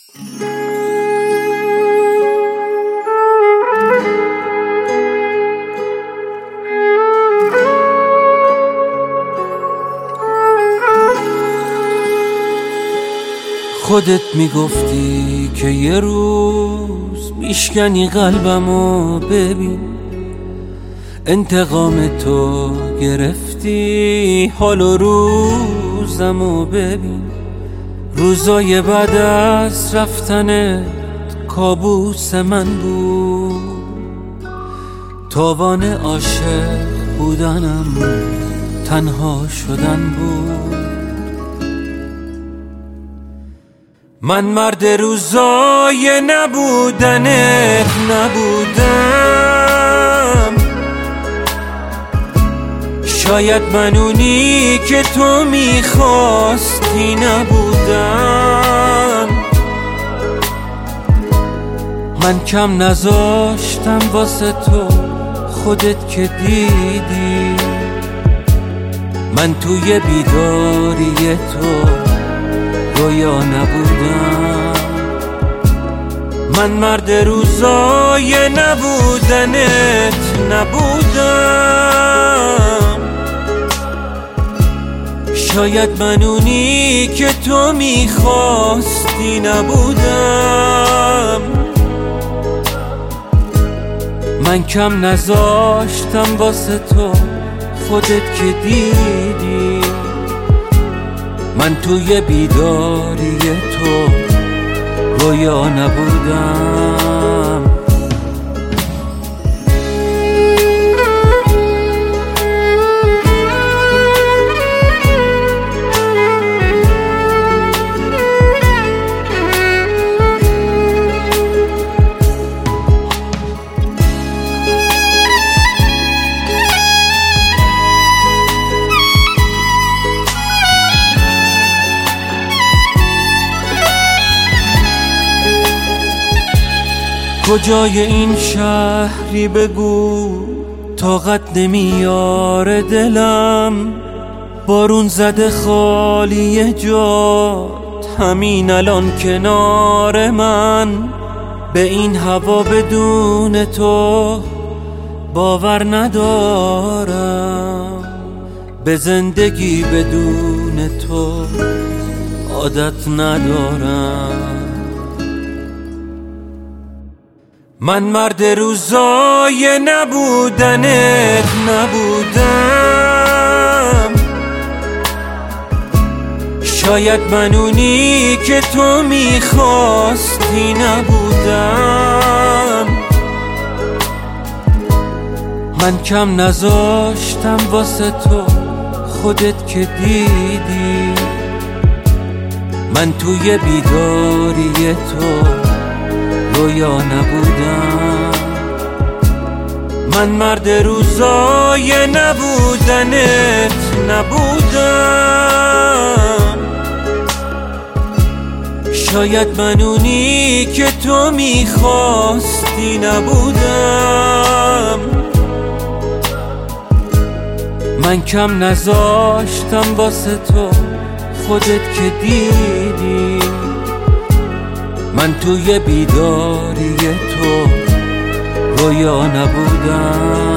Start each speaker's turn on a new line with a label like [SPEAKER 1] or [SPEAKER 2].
[SPEAKER 1] خودت میگفتی که یه روز میشکنی قلبمو، ببین انتقام تو گرفتی حال و روزمو، ببین روزای بعد از رفتنت کابوس من بود، تاوان عاشق بودنم تنها شدن بود. من مرد روزای نبودنت نبودم، شاید من اونی که تو میخواستی نبودم. من کم نذاشتم واسه تو، خودت که دیدی من توی بیداری تو رویا نبودم. من مرد روزای نبودنت نبودم، شاید من اونی که تو میخواستی نبودم. من کم نذاشتم واسه تو، خودت که دیدی من توی بیداری تو رویا نبودم. کجای این شهری بگو، طاقت نمیاره دلم، بارون زده خالی جات همین الان کنار من. به این هوا بدون تو باور ندارم، به زندگی بدون تو عادت ندارم. من مرد روزای نبودنت نبودم، شاید من اونی که تو میخواستی نبودم. من کم نذاشتم واسه تو، خودت که دیدی من توی بیداری تو رویا نبودم. من مرد روزای نبودنت نبودم، شاید من اونی که تو میخواستی نبودم. من کم نذاشتم واسه تو، خودت که دیدی من توی بیداری تو رویا نبودم.